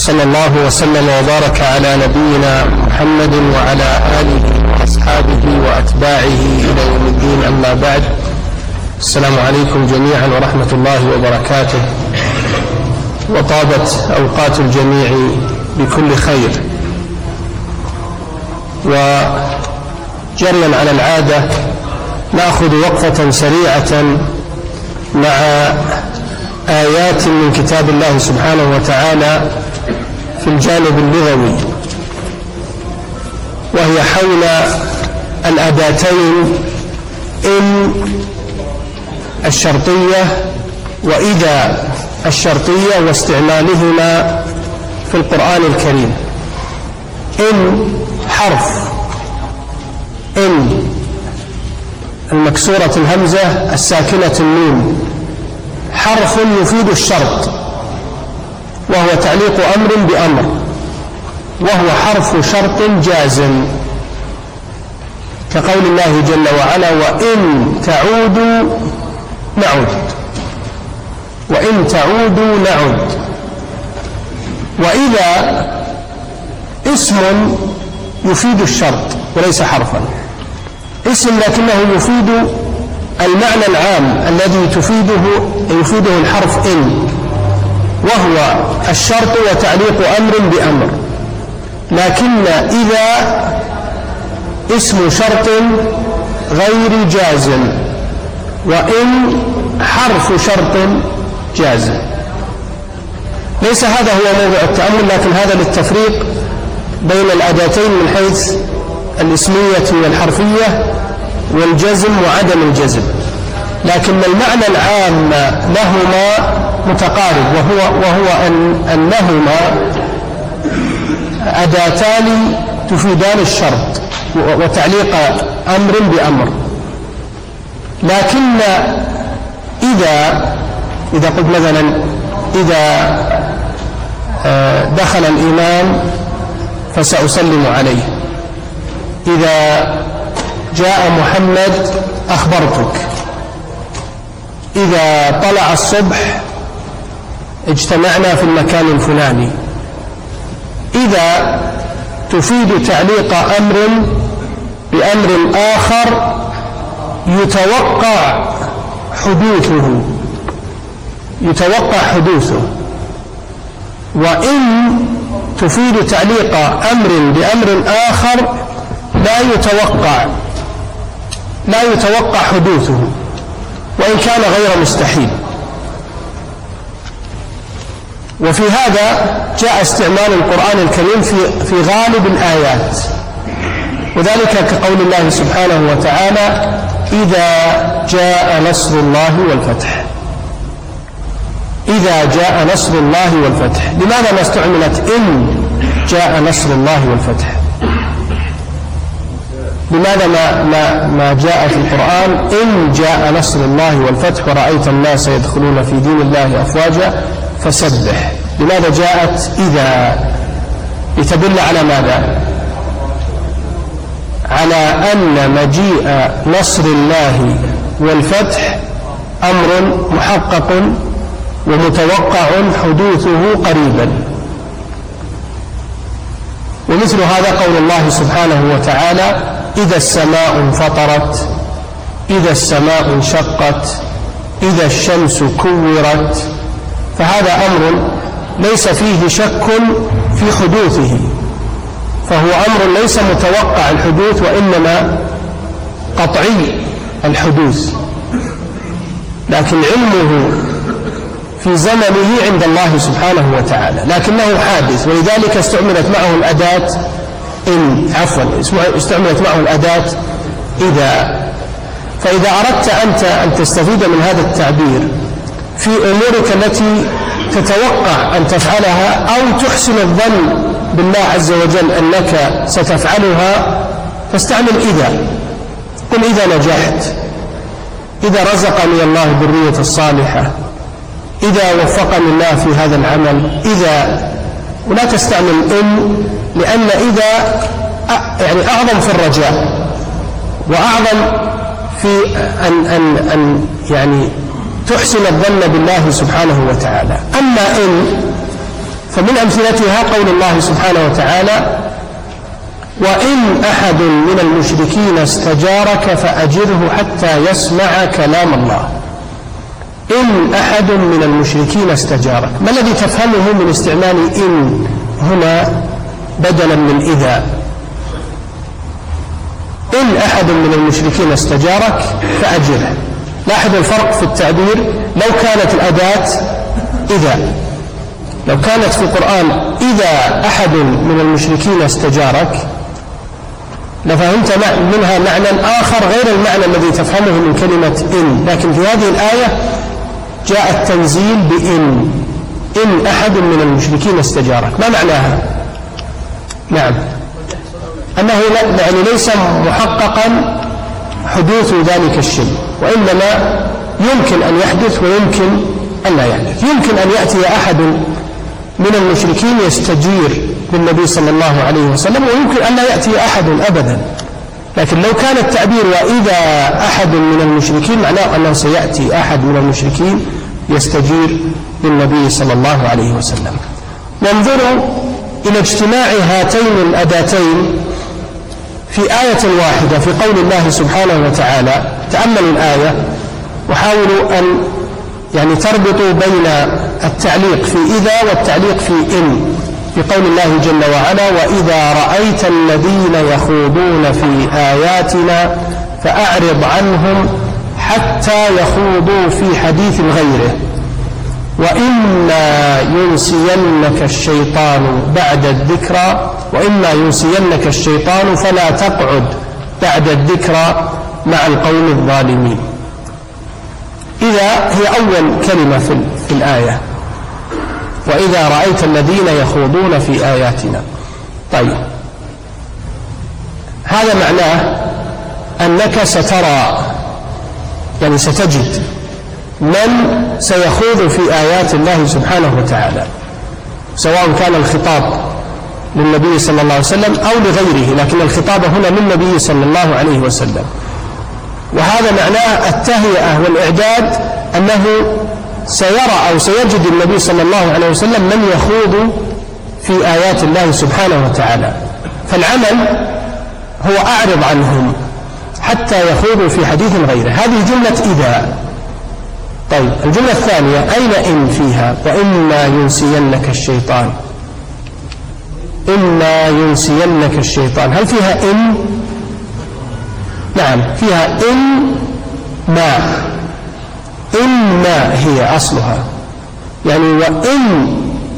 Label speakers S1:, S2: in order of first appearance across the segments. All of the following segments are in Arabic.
S1: وصلى الله وسلم وبارك على نبينا محمد وعلى آله وأصحابه وأتباعه إلى يوم الدين، أما بعد. السلام عليكم جميعا ورحمة الله وبركاته، وطابت أوقات الجميع بكل خير. وجريا على العادة نأخذ وقفة سريعة مع آيات من كتاب الله سبحانه وتعالى في الجانب اللغوي، وهي حول الأداتين إن الشرطية وإذا الشرطية واستعمالهما في القرآن الكريم. إن حرف إن المكسورة الهمزة الساكنة النون حرف يفيد الشرط، وهو تعليق أمر بأمر، وهو حرف شرط جازم، كقول الله جل وعلا: وإن تعودوا نعود، وإن تعودوا نعود. وإذا اسم يفيد الشرط وليس حرفا، اسم لكنه يفيد المعنى العام الذي يفيده الحرف إن، وهو الشرط وتعليق أمر بأمر. لكن إذا اسم شرط غير جازم، وإن حرف شرط جازم. ليس هذا هو موضوع التأمل، لكن هذا للتفريق بين الأداتين من حيث الاسمية والحرفية والجزم وعدم الجزم، لكن المعنى العام لهما متقارب، وهو أنهما أداتان تفيدان الشرط وتعليق أمر بأمر. لكن إذا قلت مثلا إذا دخل الإمام فسأسلم عليه، إذا جاء محمد أخبرتك، إذا طلع الصبح اجتمعنا في المكان الفلاني. إذا تفيد تعليق أمر بأمر آخر يتوقع حدوثه، وإن تفيد تعليق أمر بأمر آخر لا يتوقع حدوثه، وإن كان غير مستحيل. وفي هذا جاء استعمال القرآن الكريم في غالب الآيات، وذلك كقول الله سبحانه وتعالى: إذا جاء نصر الله والفتح. إذا جاء نصر الله والفتح. لماذا ما استعملت إن جاء نصر الله والفتح؟ لماذا ما جاء في القرآن إن جاء نصر الله والفتح ورأيت الناس يدخلون في دين الله أفواجا فسبح؟ لماذا جاءت إذا؟ لتدل على ماذا؟ على أن مجيء نصر الله والفتح أمر محقق ومتوقع حدوثه قريبا. ومثل هذا قول الله سبحانه وتعالى: إذا السماء انفطرت، إذا السماء انشقت، إذا الشمس كورت. فهذا أمر ليس فيه شك في حدوثه، فهو أمر ليس متوقع الحدوث، وإنما قطعي الحدوث، لكن علمه في زمنه عند الله سبحانه وتعالى، لكنه حادث. ولذلك استعملت معه الأداة استعملت معه الأداة إذا. فإذا أردت أنت أن تستفيد من هذا التعبير في أمورك التي تتوقع أن تفعلها أو تحسن الظن بالله عز وجل أنك ستفعلها، فاستعمل إذا. قل إذا نجحت، إذا رزقني الله الذرية الصالحة، إذا وفقني الله في هذا العمل، إذا. ولا تستعمل إن، لأن إذا يعني أعظم في الرجاء وأعظم في أن يعني تحسن الظن بالله سبحانه وتعالى. أما إن فمن أمثلتها قول الله سبحانه وتعالى: وإن أحد من المشركين استجارك فأجره حتى يسمع كلام الله. إن أحد من المشركين استجارك، ما الذي تفهمه من استعمال إن هنا بدلا من إذا؟ إن أحد من المشركين استجارك فأجره. لاحظ الفرق في التعبير. لو كانت الأداة إذا، لو كانت في القرآن إذا أحد من المشركين استجارك لفهمت منها معنى آخر غير المعنى الذي تفهمه من كلمة إن، لكن في هذه الآية جاء التنزيل بإن. إن أحد من المشركين استجارك، ما معناها؟ نعم، أنه يعني ليس محققا حدوث ذلك الشيء، وإنما يمكن أن يحدث ويمكن أن لا يحدث. يمكن أن يأتي أحد من المشركين يستجير بالنبي صلى الله عليه وسلم، ويمكن أن لا يأتي أحد أبدا. لكن لو كان التعبير وإذا أحد من المشركين معناه أنه سيأتي أحد من المشركين يستجير بالنبي صلى الله عليه وسلم. وانظروا إلى اجتماع هاتين الأداتين في آية واحدة في قول الله سبحانه وتعالى. تأملوا الآية وحاولوا أن يعني تربطوا بين التعليق في إذا والتعليق في إن، في قول الله جل وعلا: وإذا رأيت الذين يخوضون في آياتنا فأعرض عنهم حتى يخوضوا في حديث غيره وإما ينسينك الشيطان بعد الذكرى وإما ينسينك الشيطان فلا تقعد بعد الذكرى مع القوم الظالمين. إذا هي أول كلمة في الآية، وإذا رأيت الذين يخوضون في آياتنا. طيب، هذا معناه أنك سترى، يعني ستجد من سيخوض في آيات الله سبحانه وتعالى، سواء كان الخطاب للنبي صلى الله عليه وسلم أو لغيره، لكن الخطاب هنا للنبي صلى الله عليه وسلم. وهذا معناه التهيئة والإعداد، أنه سيرى أو سيجد النبي صلى الله عليه وسلم من يخوض في آيات الله سبحانه وتعالى. فالعمل هو أعرض عنهم حتى يخوضوا في حديث غيره. هذه جملة إذا. طيب، الجملة الثانية أين إن فيها؟ وإما ينسينك الشيطان. إما ينسينك الشيطان، هل فيها إن؟ نعم، فيها إن ما. إن ما هي أصلها، يعني وإن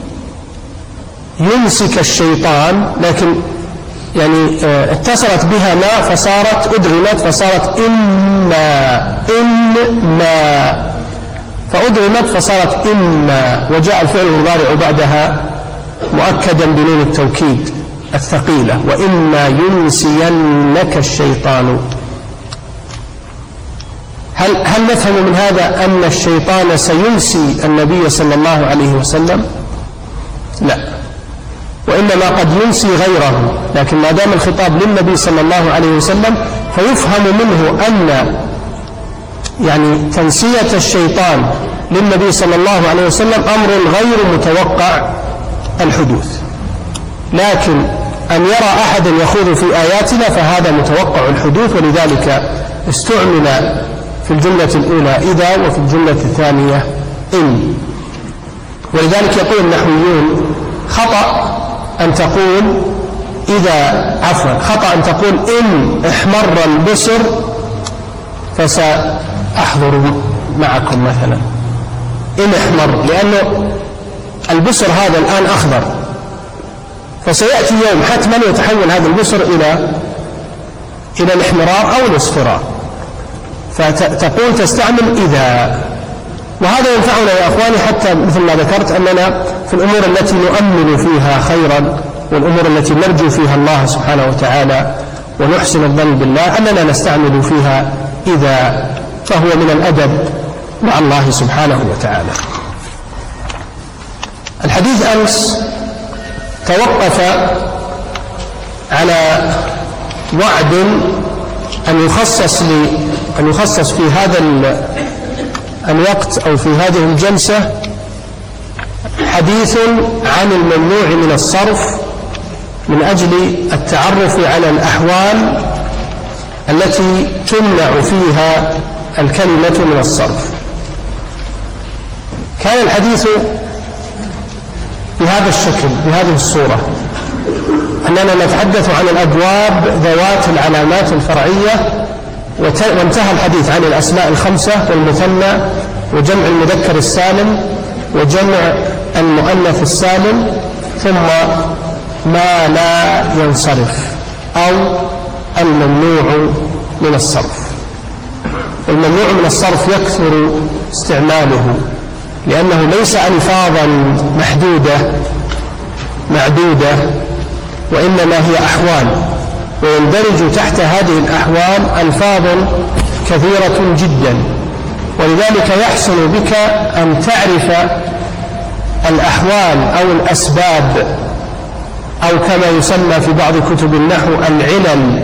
S1: يمسك الشيطان، لكن يعني اتصلت بها ما فصارت أدغمت فصارت إما. فأدغمت فصارت إما، وجاء الفعل المضارع بعدها مؤكدا بنون التوكيد الثقيلة: وإما ينسينك الشيطان. هل نفهم من هذا أن الشيطان سينسي النبي صلى الله عليه وسلم؟ لا، وإنما قد ينسي غيره، لكن ما دام الخطاب للنبي صلى الله عليه وسلم فيفهم منه أن يعني تنسية الشيطان للنبي صلى الله عليه وسلم أمر غير متوقع الحدوث، لكن أن يرى أحدا يخوض في آياتنا فهذا متوقع الحدوث، ولذلك استعمل في الجملة الأولى إذا وفي الجملة الثانية إن. ولذلك يقول النحويون: خطأ أن تقول خطأ أن تقول إن احمر البصر فسأحضر معكم مثلا. إن احمر، لأنه البصر هذا الآن أخضر، فسيأتي يوم حتما يتحول هذا البصر إلى الاحمرار أو الاصفرار، فتقول تستعمل إذا. وهذا ينفعنا يا أخواني حتى مثل ما ذكرت أننا في الأمور التي نؤمل فيها خيرا والأمور التي نرجو فيها الله سبحانه وتعالى ونحسن الظن بالله أننا نستعمل فيها إذا، فهو من الأدب مع الله سبحانه وتعالى. الحديث أمس توقف على وعد أن يخصص في هذا الوقت أو في هذه الجلسة حديث عن الممنوع من الصرف من أجل التعرف على الأحوال التي تمنع فيها الكلمة من الصرف. كان الحديث بهذا الشكل، بهذه الصورة، أننا نتحدث عن الأبواب ذوات العلامات الفرعية، وانتهى الحديث عن الأسماء الخمسة والمثنى وجمع المذكر السالم وجمع المؤنث السالم، ثم ما لا ينصرف أو الممنوع من الصرف. الممنوع من الصرف يكثر استعماله لأنه ليس ألفاظا محدودة معدودة، وإنما هي أحوال، ويندرج تحت هذه الأحوال ألفاظ كثيرة جدا، ولذلك يحسن بك أن تعرف الأحوال أو الأسباب، أو كما يسمى في بعض كتب النحو العلل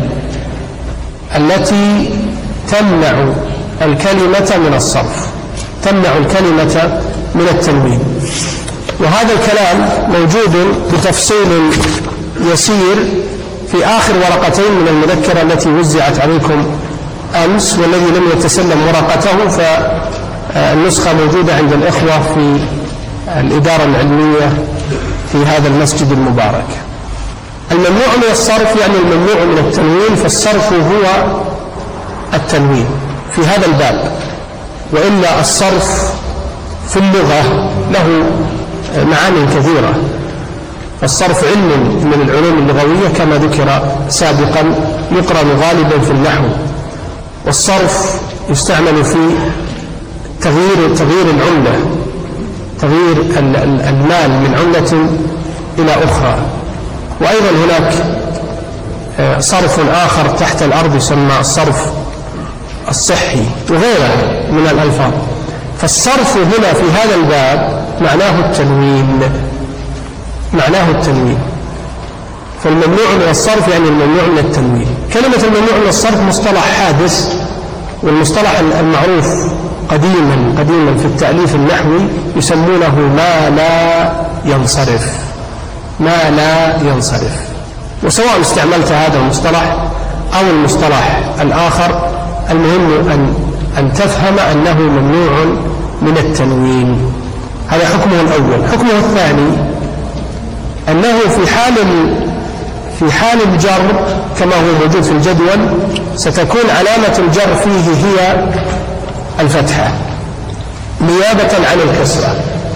S1: التي تمنع الكلمة من الصرف، تمنع الكلمة من التنوين. وهذا الكلام موجود بتفصيل يسير في آخر ورقتين من المذكرة التي وزعت عليكم أمس، والذي لم يتسلم ورقته فالنسخة موجودة عند الإخوة في الإدارة العلمية في هذا المسجد المبارك. الممنوع من الصرف يعني الممنوع من التنوين، فالصرف هو التنوين في هذا الباب، وإلا الصرف في اللغة له معاني كثيرة. الصرف علم من العلوم اللغوية كما ذكر سابقا، يقرن غالبا في النحو، والصرف يستعمل في تغيير العملة، تغيير المال من عملة إلى أخرى. وأيضا هناك صرف آخر تحت الأرض يسمى الصرف الصحي وغيره من الألفاظ. فالصرف هنا في هذا الباب معناه التنوين، معناه التنوين. فالممنوع من الصرف يعني الممنوع من التنوين. كلمة الممنوع من الصرف مصطلح حادث، والمصطلح المعروف قديما في التأليف النحوي يسمونه ما لا ينصرف، ما لا ينصرف. وسواء استعملت هذا المصطلح أو المصطلح الآخر، المهم أن تفهم أنه ممنوع من التنوين. هذا حكمه الأول. حكمه الثاني أنه في حال الجر كما هو موجود في الجدول ستكون علامة الجر فيه هي الفتحة نيابة عن الكسرة.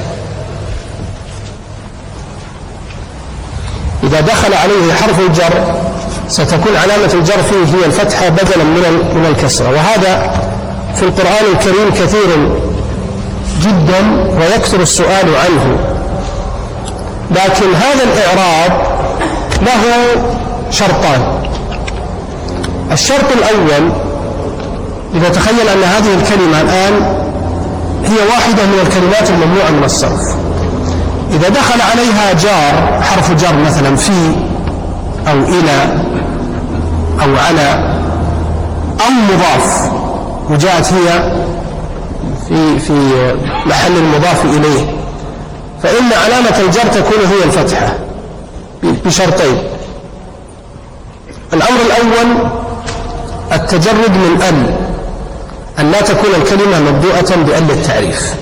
S1: إذا دخل عليه حرف الجر ستكون علامة الجر فيه هي الفتحة بدلا من الكسرة، وهذا في القرآن الكريم كثير جدا ويكثر السؤال عنه. لكن هذا الإعراب له شرطان. الشرط الأول، لنتخيل أن هذه الكلمة الآن هي واحدة من الكلمات الممنوعة من الصرف. إذا دخل عليها جار، حرف جر مثلا في أو إلى أو على أو مضاف، وجاءت هي في محل المضاف إليه، فإن علامة الجر تكون هي الفتحة بشرطين. الأمر الأول التجرد من أن لا تكون الكلمة مبدوءة بأل التعريف،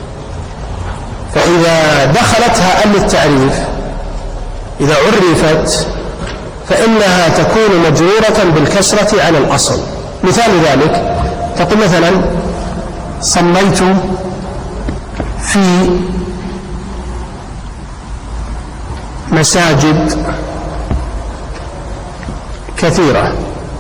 S1: فإذا دخلتها أل التعريف إذا عرفت فإنها تكون مجرورة بالكسرة على الأصل. مثال ذلك تقول مثلا صليت في مساجد كثيرة.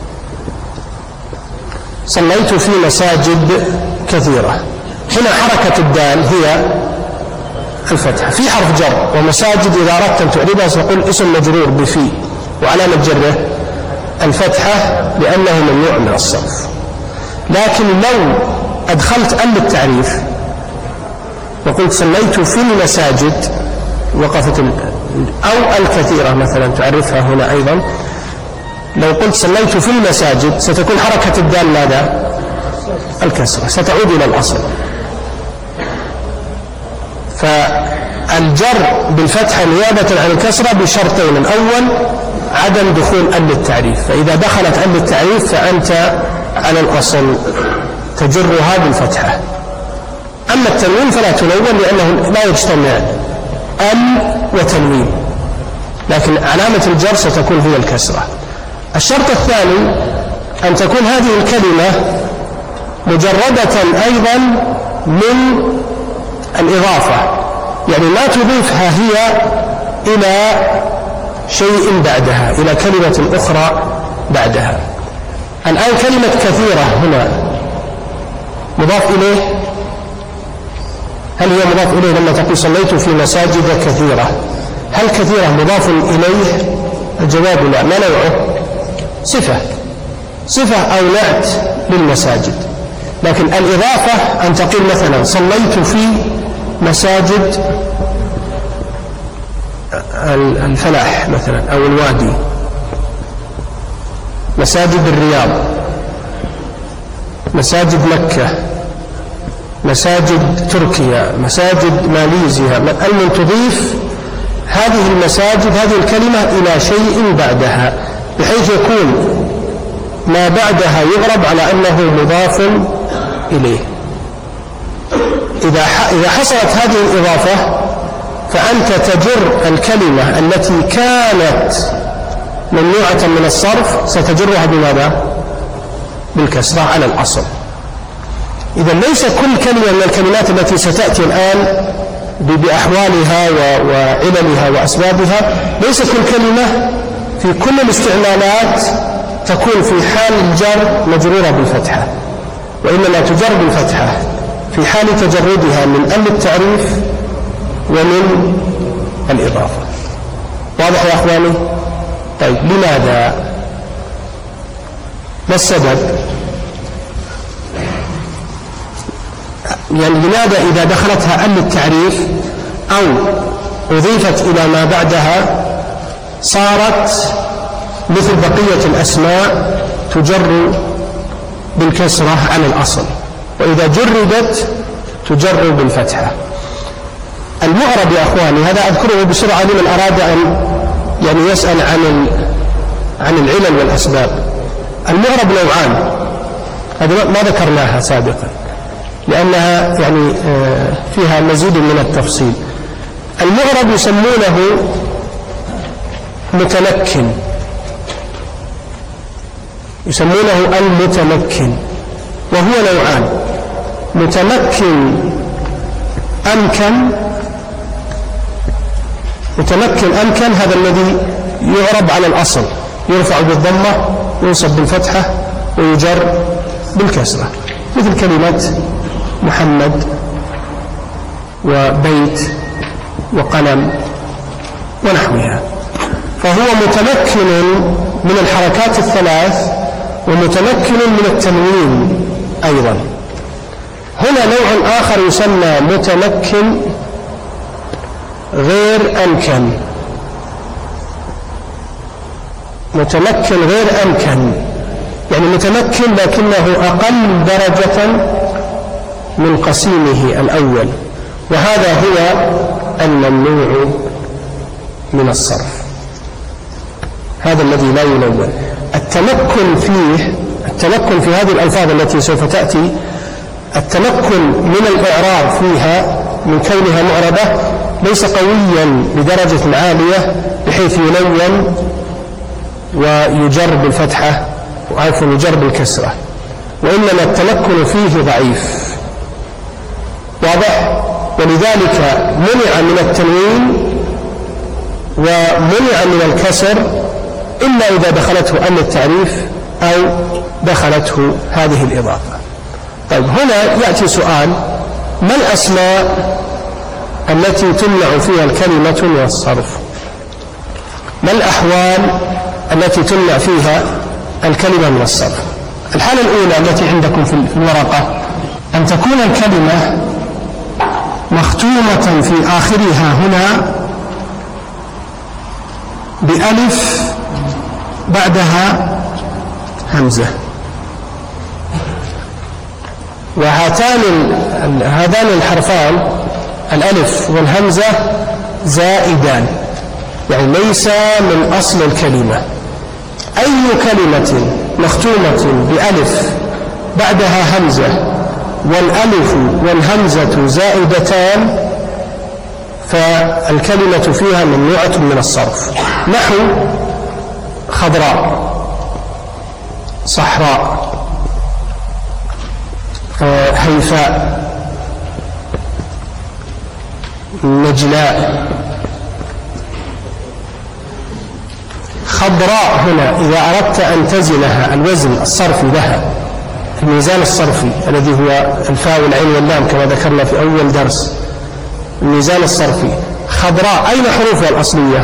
S1: صليت في مساجد كثيرة، هنا حركة الدال هي الفتحة في حرف جر، ومساجد إذا أردت أن تعربها سنقول اسم مجرور بفي، وعلامة جره الفتحة لأنه ممنوع من الصرف. لكن لو أدخلت أل التعريف وقلت صليت في المساجد وقفت أو الكثيرة مثلا تعرفها هنا أيضا، لو قلت صليت في المساجد ستكون حركة الدال ماذا؟ الكسرة، ستعود إلى الأصل. الجر بالفتحة نيابة عن الكسرة بشرطين: الأول عدم دخول أل التعريف، فإذا دخلت أل التعريف فأنت على الأصل تجرها بالفتحة. أما التنوين فلا تنون لأنه لا يجتمع أل وتنوين، لكن علامة الجر ستكون هي الكسرة. الشرط الثاني أن تكون هذه الكلمة مجردة أيضا من الإضافة، يعني ما تضيفها هي إلى شيء بعدها، إلى كلمة أخرى بعدها. الآن كلمة كثيرة هنا مضاف إليه، هل هي مضاف إليه لما تقول صليت في مساجد كثيرة؟ هل كثيرة مضاف إليه؟ الجواب لا. ما نوعه؟ صفة أو نعت للمساجد. لكن الإضافة أن تقول مثلا صليت في مساجد الفلاح مثلا أو الوادي، مساجد الرياض، مساجد مكة، مساجد تركيا، مساجد ماليزيا. المهم تضيف هذه المساجد، هذه الكلمة إلى شيء بعدها، بحيث يكون ما بعدها يغرب على أنه مضاف إليه. إذا حصلت هذه الإضافة فأنت تجر الكلمة التي كانت ممنوعة من الصرف، ستجرها بماذا؟ بالكسرة على الأصل. إذا ليس كل كلمة من الكلمات التي ستأتي الآن بأحوالها وعللها وأسبابها، ليس كل كلمة في كل الاستعمالات تكون في حال الجر مجرورة بالفتحة، وإنما تجر بالفتحة في حال تجردها من أل التعريف ومن الإضافة. واضح يا أخواني؟ طيب لماذا؟ ما السبب؟ يعني لماذا إذا دخلتها أل التعريف أو أضيفت إلى ما بعدها صارت مثل بقية الأسماء تجر بالكسرة على الأصل، وإذا جردت تجر بالفتحة؟ المعرب يا أخواني، هذا أذكره بسرعة لمن أراد أن يعني يسأل عن العلل والأسباب. المعرب نوعان، هذا ما ذكرناها سابقا لأنها يعني فيها مزيد من التفصيل. المعرب يسمونه متمكن، يسمونه المتمكن، وهو نوعان: متمكن أمكن، هذا الذي يعرب على الأصل، يرفع بالضمة وينصب بالفتحة ويجر بالكسرة، مثل كلمات محمد وبيت وقلم ونحوها. فهو متمكن من الحركات الثلاث ومتمكن من التنوين أيضا. هنا نوع آخر يسمى متمكن غير أمكن، متمكن غير أمكن، يعني متمكن لكنه أقل درجة من قسيمه الأول، وهذا هو الممنوع من الصرف، هذا الذي لا ينون. التمكن في هذه الألفاظ التي سوف تأتي، التمكن من الإعراب فيها من كونها معربة ليس قويا بدرجة عالية بحيث ينون ويجر بالفتحة وعفوا يجر بالكسرة، وإنما التمكن فيه ضعيف. واضح؟ ولذلك منع من التنوين ومنع من الكسر إلا إذا دخلته أل التعريف أو دخلته هذه الإضافة. طيب هنا يأتي سؤال: ما الأسماء التي تمنع فيها الكلمة من الصرف؟ ما الأحوال التي تمنع فيها الكلمة من الصرف؟ الحالة الأولى التي عندكم في الورقة أن تكون الكلمة مختومة في آخرها هنا بألف بعدها همزة، وهذان الحرفان الألف والهمزة زائدان، يعني ليس من أصل الكلمة. أي كلمة مختومة بألف بعدها همزة والألف والهمزة زائدتان فالكلمة فيها ممنوعة من الصرف، نحو خضراء، صحراء، هيفاء، نجلاء. خضراء هنا إذا أردت أن تزنها الوزن الصرفي لها، الميزان الصرفي الذي هو الفاء والعين واللام كما ذكرنا في أول درس، الميزان الصرفي. خضراء أين حروفها الأصلية؟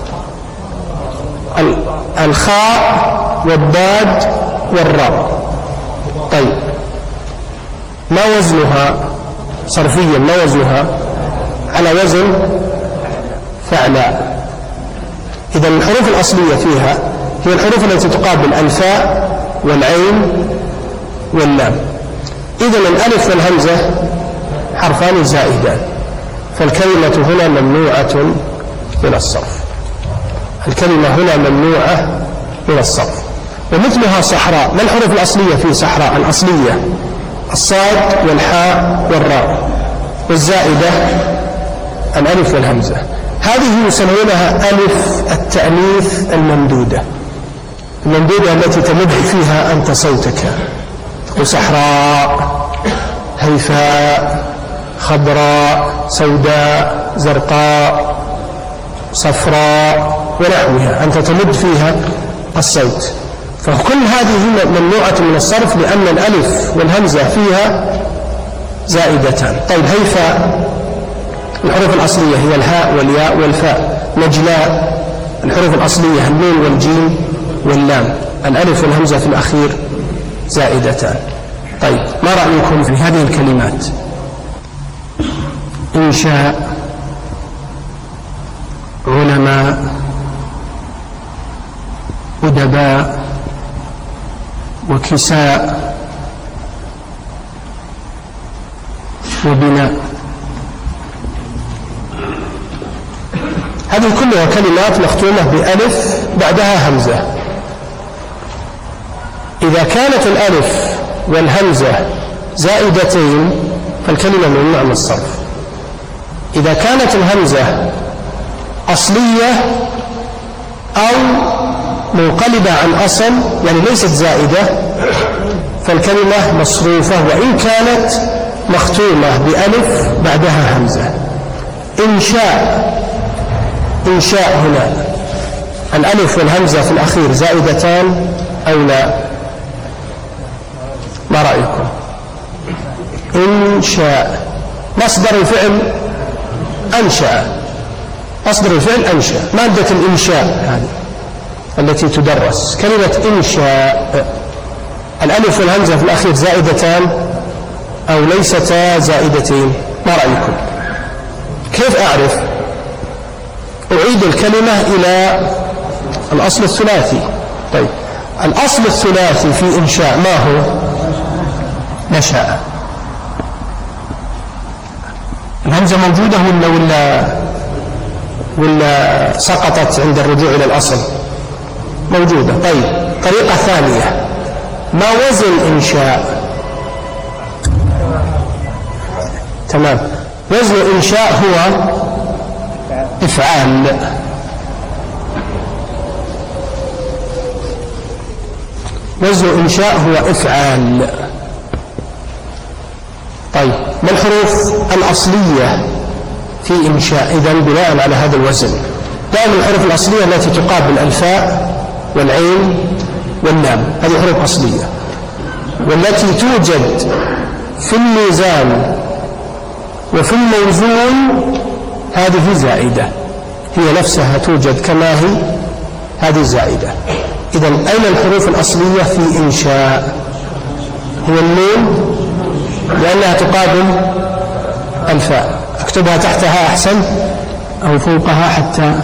S1: الخاء والضاد والراء. طيب ما وزنها صرفيا؟ ما وزنها؟ على وزن فعلاء. إذا الحروف الأصلية فيها هي الحروف التي تقابل الفاء والعين واللام. إذا الألف والهمزة حرفان زائدان، فالكلمة هنا ممنوعة من الصرف. الكلمة هنا ممنوعة من الصرف. ومثلها صحراء، ما الحروف الأصلية في صحراء؟ الأصلية الصاد والحاء والراء، والزائدة الألف والهمزة. هذه يسمونها ألف التأنيث الممدودة، الممدودة التي تمد فيها أنت صوتك، وصحراء، هيفاء، خضراء، سوداء، زرقاء، صفراء ونحوها، أنت تمد فيها الصوت. فكل هذه ممنوعة من الصرف لأن الألف والهمزة فيها زائدتان. طيب هيفاء الحروف الأصلية هي الهاء والياء والفاء. نجلاء الحروف الأصلية النون والجيم واللام، الألف والهمزة في الأخير زائدتان. طيب ما رأيكم في هذه الكلمات؟ إنشاء، علماء، أدباء، وكساء، وبناء. هذه كلها كلمات مختومة بألف بعدها همزة. إذا كانت الألف والهمزة زائدتين فالكلمة ممنوعة من الصرف. إذا كانت الهمزة أصلية أو منقلبة عن أصل يعني ليست زائدة فالكلمة مصروفة وإن كانت مختومة بألف بعدها همزة. إنشاء هنا الألف والهمزة في الأخير زائدتان أو لا؟ ما رأيكم؟ إنشاء مصدر الفعل أنشأ، مصدر الفعل أنشأ، مادة الإنشاء هذه التي تدرس كلمة إنشاء. الألف والهمزة في الأخير زائدتان أو ليستا زائدتين؟ ما رأيكم؟ كيف أعرف؟ أعيد الكلمة إلى الأصل الثلاثي. طيب الأصل الثلاثي في إنشاء ما هو؟ نشأ. الهمزة موجودة ولا سقطت عند الرجوع إلى الأصل؟ موجودة. طيب طريقة ثانية، ما وزن إنشاء؟ تمام، وزن إنشاء هو إفعال. وزن إنشاء هو إفعال. طيب ما الحروف الأصلية في إنشاء إذن بناء على هذا الوزن؟ دائما الحروف الأصلية التي تقابل الفاء والعين واللام هذه حروف أصلية، والتي توجد في الميزان وفي الموزون هذه زائدة، هي نفسها توجد كما هي، هذه زائدة. إذن أين الحروف الأصلية في إنشاء؟ هي النون لأنها تقابل الفاء. اكتبها تحتها أحسن أو فوقها حتى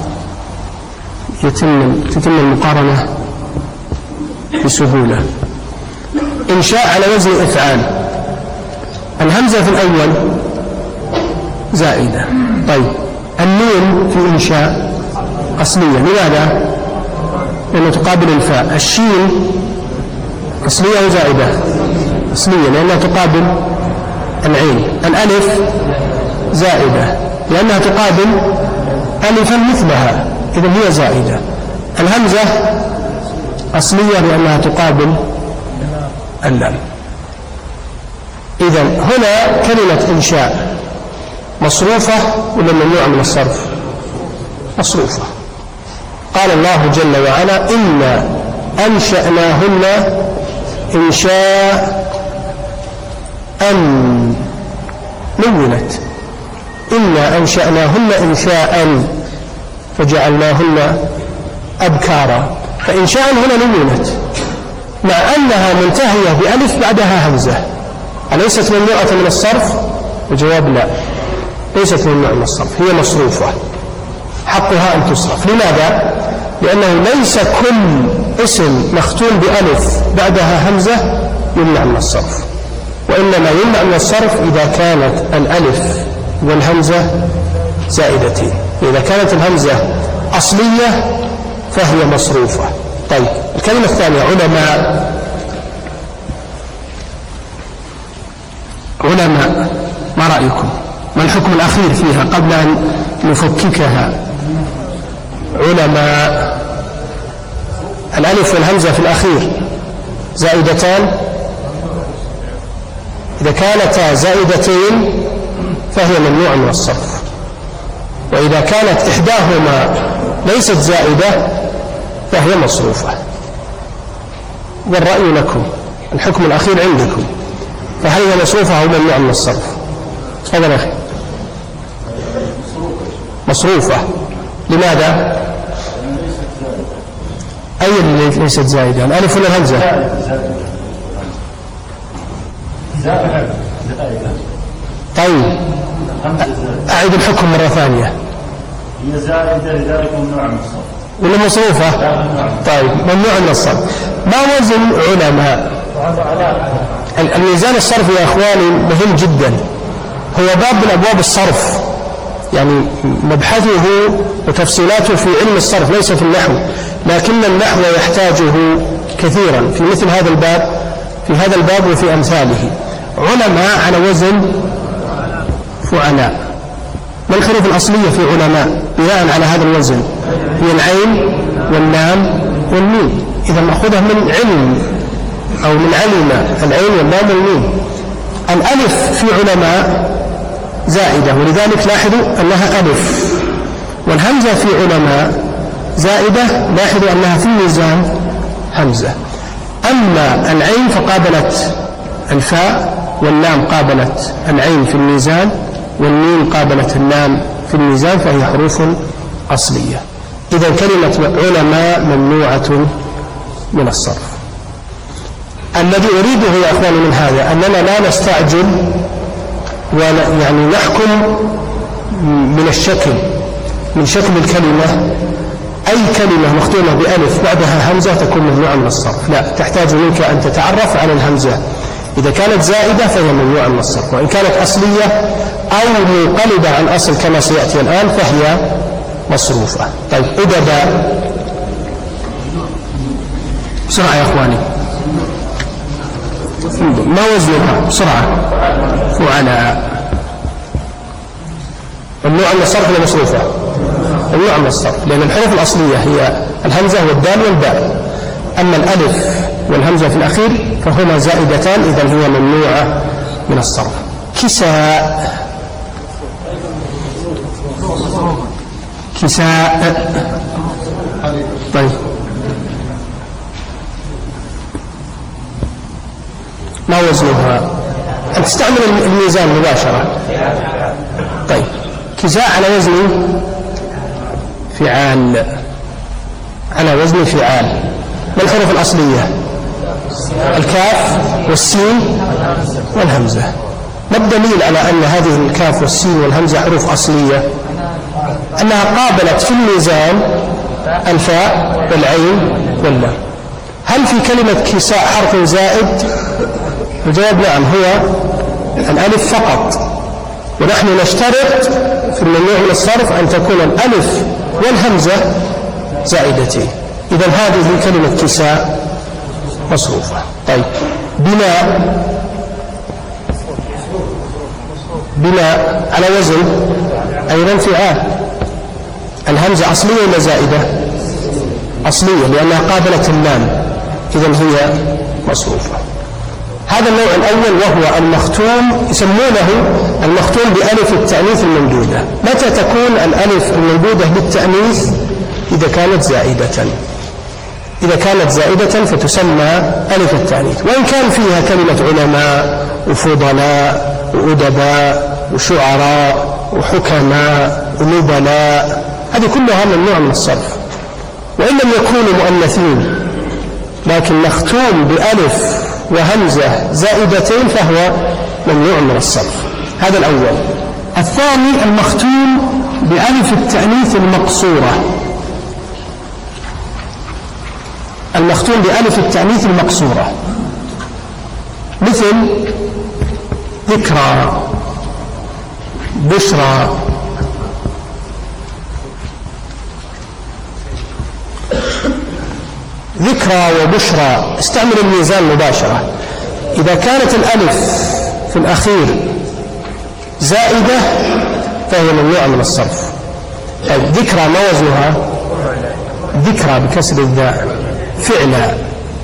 S1: تتم المقارنة بسهولة. إنشاء على وزن إفعال. الهمزة في الأول زائدة. طيب النون في إنشاء أصلية. لماذا؟ لأنه تقابل الفاء. الشين أصلية وزائدة؟ أصلية لأنها تقابل العين. الألف زائدة لأنها تقابل ألفا مثلها، إذن هي زائدة. الهمزة أصلية لأنها تقابل اللام. إذن هنا كلمة إنشاء مصروفة ولا ممنوعة من الصرف؟ مصروفة. قال الله جل وعلا إنا أنشأناهن إنشاء نونت. إنا أنشأناهن إنشاء فجعلناهن أبكارا. فإنشاء هنا نونت مع أنها منتهية بألف بعدها همزة. أليست ممنوعة من الصرف؟ الجواب لا، ليست ممنوعة من الصرف، هي مصروفة حقها أن تصرف. لماذا؟ لأنه ليس كل اسم مختوم بألف بعدها همزة يمنع من الصرف، وإنما يمنع من الصرف إذا كانت الألف والهمزة زائدتين. إذا كانت الهمزة أصلية فهي مصروفة. طيب، الكلمة الثانية علماء. ما رأيكم؟ ما الحكم الأخير فيها قبل أن نفككها؟ علماء، الألف والهمزة في الأخير زائدتان. إذا كانتا زائدتين فهي ممنوعة من الصرف، وإذا كانت إحداهما ليست زائدة فهي مصروفة. والرأي لكم، الحكم الأخير عندكم، فهل هي مصروفة أو ممنوعة من الصرف؟ تفضل يا أخي. مصروفة. لماذا؟ أي اللي ليست زائدة، الألف ولا الهمزة؟ طيب، أعيد الحكم مرة ثانية.
S2: هي زائدة لذلك ممنوعة من الصرف
S1: ولا مصروفة؟ طيب، ممنوعة من الصرف. ما وزن علماء؟ الميزان الصرفي يا أخواني مهم جدا، هو باب من أبواب الصرف، يعني مبحثه وتفصيلاته في علم الصرف ليس في النحو، لكن النحو يحتاجه كثيرا في مثل هذا الباب، في هذا الباب وفي أمثاله. علماء على وزن فعلاء. ما الحروف الأصلية في علماء بناء على هذا الوزن؟ هي العين واللام والميم. إذا مأخوذة من علم أو من علم، العين واللام والميم. الألف في علماء زائدة، ولذلك لاحظوا أنها ألف. والهمزة في علماء زائدة، لاحظوا أنها في الميزان همزة. أما العين فقابلت الفاء، واللام قابلت العين في الميزان، والميم قابلت اللام في الميزان، فهي حروف أصلية. إذا كلمة علماء ممنوعة من الصرف. الذي أريده يا أخواني من هذا أننا لا نستعجل يعني نحكم من الشكل، من شكل الكلمة. أي كلمة مختومة بألف بعدها همزة تكون ممنوعة من الصرف، لا، تحتاج منك أن تتعرف على الهمزة. إذا كانت زائدة فهي ممنوعة من الصرف، وإن كانت أصلية أو منقلبة عن أصل كما سيأتي الآن فهي مصروفة. طيب، أدبا. بسرعة يا أخواني، ما وزنها؟ بسرعة. فعلاء. ممنوعة من الصرف ولا مصروفة؟ ممنوعة من الصرف، لأن الحروف الأصلية هي الهمزة والدال والباء. أما الألف والهمزة في الأخير فهما زائدتان، إذن هي ممنوعة من الصرف. كساء. كساء. طيب، ما وزنها؟ أن تستعمل الميزان مباشرة. طيب، كساء على وزن فعال، على وزن فعال. ما الحروف الأصلية؟ الكاف والسين والهمزة. ما الدليل على أن هذه الكاف والسين والهمزة حروف أصلية؟ أنها قابلت في الميزان الفاء والعين واللام. هل في كلمة كساء حرف زائد؟ الجواب نعم، هو الألف فقط، ونحن نشترط في الممنوع من الصرف أن تكون الألف والهمزة زائدتين. إذن هذه كلمة كساء مصروفة. طيب بناء على وزن أيضا فعال. الهمزة أصلية ولا زائدة؟ أصلية لأنها قابلة اللام، إذن هي مصروفة. هذا النوع الأول وهو المختوم، يسمونه المختوم بألف التأنيث الممدودة. متى تكون الألف الممدودة بالتأنيث؟ إذا كانت زائدة. إذا كانت زائدة فتسمى ألف التأنيث، وإن كان فيها كلمة علماء وفضلاء وأدباء وشعراء وحكماء ونبلاء، هذه كلها ممنوع من الصرف. وإن لم يكونوا مؤنثين لكن مختوم بألف وهمزة زائدتين فهو ممنوع من الصرف. هذا الأول. الثاني المختوم بألف التأنيث المقصورة. المختوم بألف التأنيث المقصورة مثل ذكرى، بشرى، ذكرى وبشرى. استعمل الميزان مباشرة. إذا كانت الألف في الأخير زائدة فهي ممنوعة من الصرف. ذكرى ما وزنها؟ ذكرى بكسر الذاء، فعلا.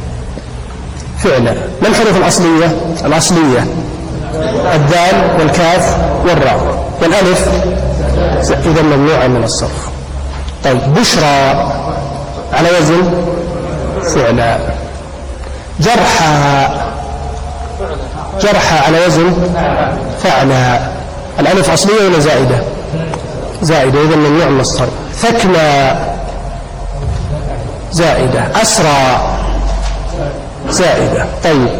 S1: ما الحروف الأصلية؟ الأصلية الدال والكاف والراء، والألف إذا ممنوعة من الصرف. طيب بشرى على وزن فعلا. جرحى على وزن فعلا. الألف أصلية ولا زائدة؟ زائدة، إذا ممنوع من الصرف. ثكنى زائدة. أسرى زائدة. طيب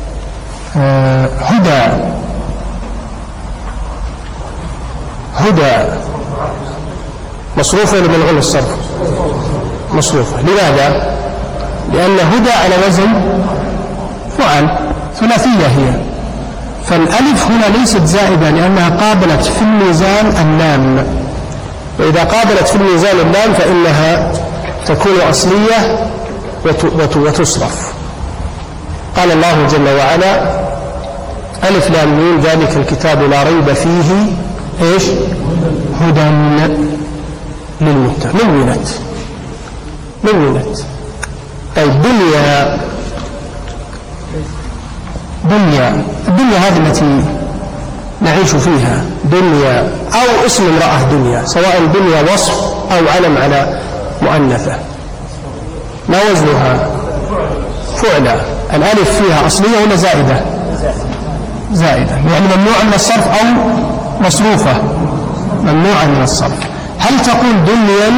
S1: هدى مصروفة ولا ممنوع من الصرف؟ مصروفة. لماذا؟ لأن هدى على وزن فعل، ثلاثية هي، فالألف هنا ليست زائدة لأنها قابلت في الميزان اللام، وإذا قابلت في الميزان اللام فإنها تكون أصلية وتصرف. قال الله جل وعلا: ألف لام ميم ذلك الكتاب لا ريب فيه إيش؟ هدى للمتقين. مونت. طيب الدنيا هذه التي نعيش فيها، دنيا أو اسم امرأة دنيا، سواء دنيا وصف أو علم على مؤنثة، ما وزنها؟ فعلى. الألف فيها أصلية ولا زائدة؟ زائدة، يعني ممنوع من الصرف أو مصروفة؟ ممنوع من الصرف. هل تقول دنيا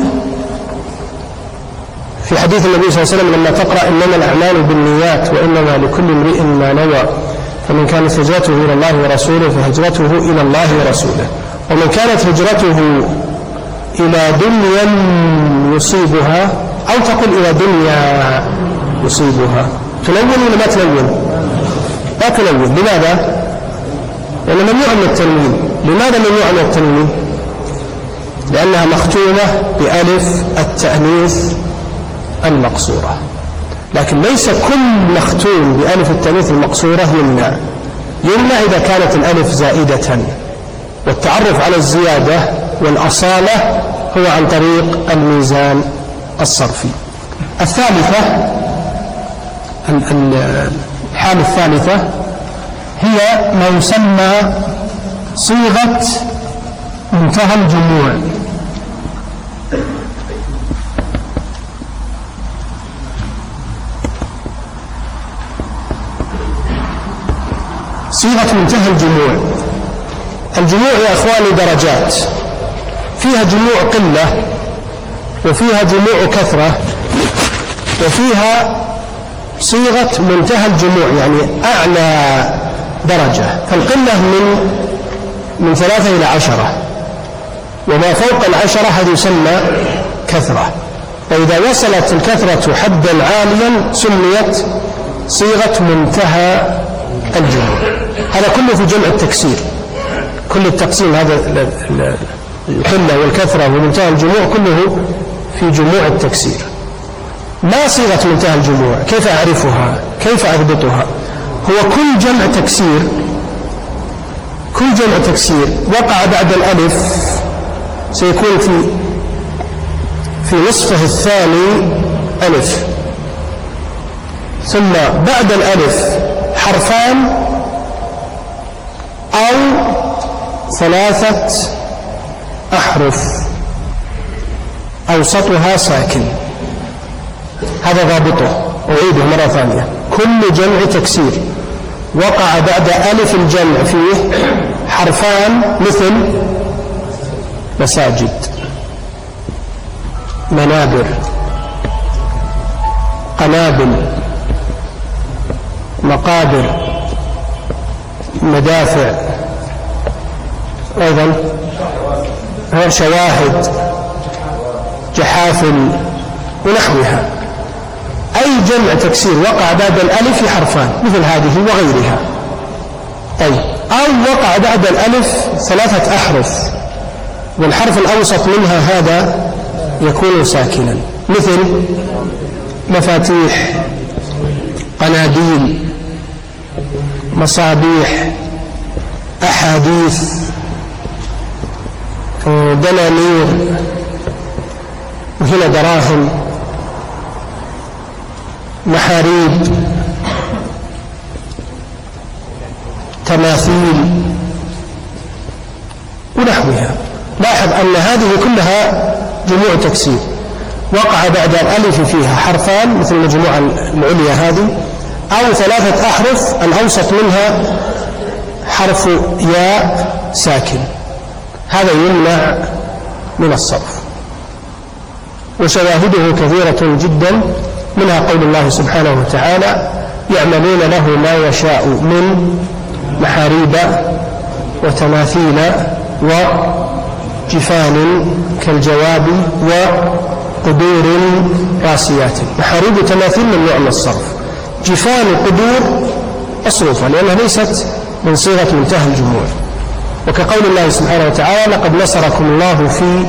S1: في حديث النبي صلى الله عليه وسلم لما تقرأ إنما الأعمال بالنيات وإنما لكل امرئ ما نوى، فمن كانت هجرته إلى الله ورسوله فهجرته إلى الله ورسوله، ومن كانت هجرته إلى دنيا يصيبها، أو تقول إلى دنيا يصيبها، تلون ولا ما تلون؟ لا تلون. لماذا؟ لأنه ممنوع من التنوين. لماذا ممنوع من التنوين؟ لأنها مختومة بألف التأنيث المقصورة، لكن ليس كل مختوم بألف التأنيث المقصورة يمنع إذا كانت الألف زائدة، والتعرف على الزيادة والأصالة هو عن طريق الميزان الصرفي. الثالثة، الحالة الثالثة هي ما يسمى صيغة منتهى الجموع. صيغة منتهى الجموع. الجموع يا أخواني درجات، فيها جموع قلة وفيها جموع كثرة، وفيها صيغة منتهى الجموع يعني أعلى درجة. فالقلة من 3 إلى 10، وما فوق 10 هذا يسمى كثرة، وإذا وصلت الكثرة حدا عاليا سميت صيغة منتهى الجموع. هذا كله في جمع التكسير. كل التقسيم هذا القلة والكثرة ومنتهى الجموع كله في جموع التكسير. ما صيغة منتهى الجموع؟ كيف أعرفها؟ كيف أضبطها؟ هو كل جمع تكسير وقع بعد الألف سيكون في نصفه الثاني ألف، ثم بعد الألف حرفان أو 3 أحرف أوسطها ساكن. هذا ضابطه. أعيده مرة ثانية. كل جمع تكسير وقع بعد ألف الجمع فيه حرفان مثل مساجد، منابر، قنابل، مقابر، مدافع، أيضا شواهد، جحافل ونحوها. أي جمع تكسير وقع بعد الألف حرفان مثل هذه وغيرها. طيب، أو وقع بعد الألف 3 أحرف والحرف الأوسط منها هذا يكون ساكنا مثل مفاتيح، قناديل، مصابيح، أحاديث، دنانير، وهنا دراهم، محاريب، تماثيل ونحوها. لاحظ أن هذه كلها جموع تكسير وقع بعد الألف فيها حرفان مثل المجموعة العليا هذه، أو 3 أحرف الأوسط منها حرف ياء ساكن. هذا يمنع من الصرف، وشواهده كثيرة جدا، منها قول الله سبحانه وتعالى: يعملون له ما يشاء من محاريب وتماثيل وجفان كالجواب وقدور راسيات. محاريب وتماثيل ممنوع من الصرف. جفان وقدور مصروفة لأنها ليست من صيغة منتهى الجموع. وكقول الله سبحانه وتعالى: لقد نصركم الله في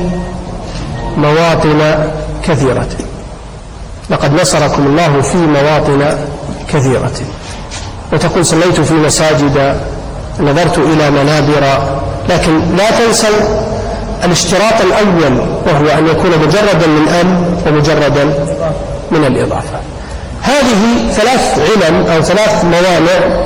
S1: مواطن كثيرة. لقد نصركم الله في مواطن كثيرة. وتقول: صليت في مساجد، نظرت إلى منابر. لكن لا تنسوا الاشتراط الأول، وهو أن يكون مجردا من أن ومجردا من الإضافة. هذه 3 علل أو 3 موانع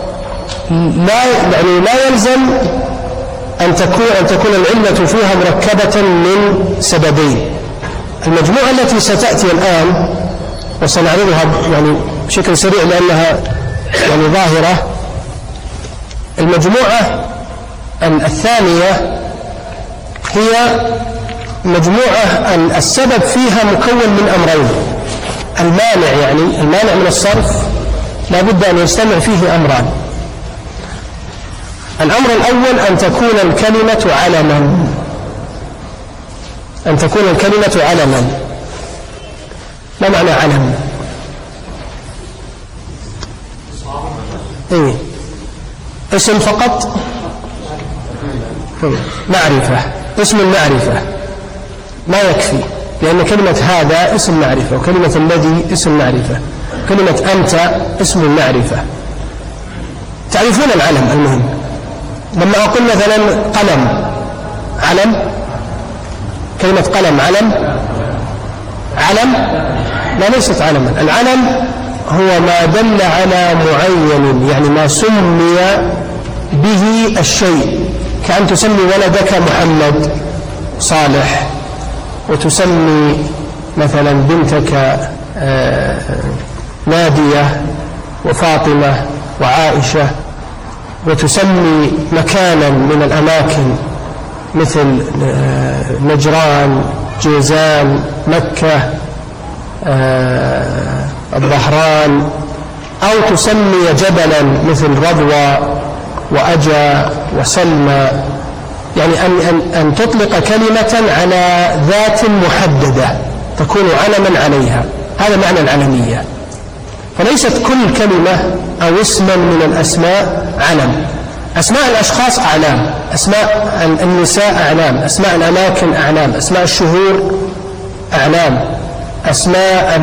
S1: لا يلزم أن تكون العلة فيها مركبة من سببين. المجموعة التي ستأتي الآن وسنعرضها بشكل سريع لأنها ظاهرة. المجموعة الثانية هي مجموعة السبب فيها مكون من أمرين. المانع من الصرف لا بد أن يجتمع فيه أمران. الأمر الأول أن تكون الكلمة علما. ما معنى علم؟ اسم فقط؟ معرفة. اسم المعرفة ما يكفي، لأن كلمة هذا اسم معرفة، وكلمة الذي اسم معرفة، كلمة أنت اسم المعرفة. تعرفون العلم. المهم لما أقول مثلا قلم، علم. كلمة قلم علم؟ لا، ليست علما. العلم هو ما دل على معين، يعني ما سمي به الشيء، كأن تسمي ولدك محمد صالح، وتسمي مثلا بنتك نادية وفاطمة وعائشة، وتسمي مكانا من الأماكن مثل نجران، جيزان، مكة، الظهران، أو تسمي جبلا مثل رضوى وأجا وسلمى. يعني أن تطلق كلمة على ذات محددة تكون علما عليها. هذا معنى العلمية. فليست كل كلمة أو اسما من الأسماء علم، أسماء الأشخاص أعلام، أسماء النساء أعلام، أسماء الأماكن أعلام، أسماء الشهور أعلام، أسماء